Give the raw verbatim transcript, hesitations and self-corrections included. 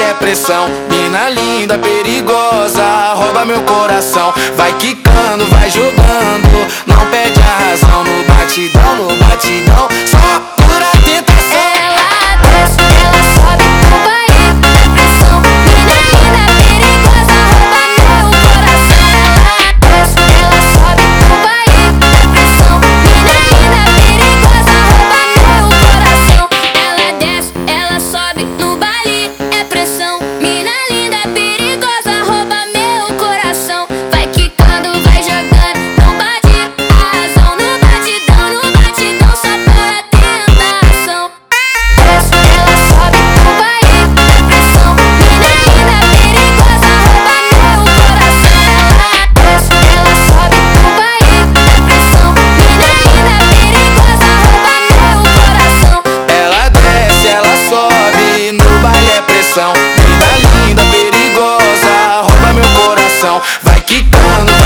é pressão. Mina linda, perigosa, rouba meu coração. Vai quicando, vai jogando, não perde a razão. No batidão, no batidão, só pura tentação. Ela desce, ela sobe no baile, é pressão. Mina linda, perigosa, rouba meu coração. Ela desce, ela sobe no baile, é pressão. Mina linda, perigosa, rouba meu coração. Ela desce, ela sobe no baile, é pressão. Mina linda, perigosa, rouba meu coração. Vai quicando, vai jogando, não bate a razão. No batidão, no batidão, só pura tentação. Desce, ela sobe no baile, é pressão. Mina linda, perigosa, rouba meu coração. Ela desce, ela sobe no baile, é pressão. Mina linda, perigosa, rouba meu coração. Ela desce, ela sobe, no baile é pressão. Mina linda, perigosa, rouba meu coração. Vai quicando,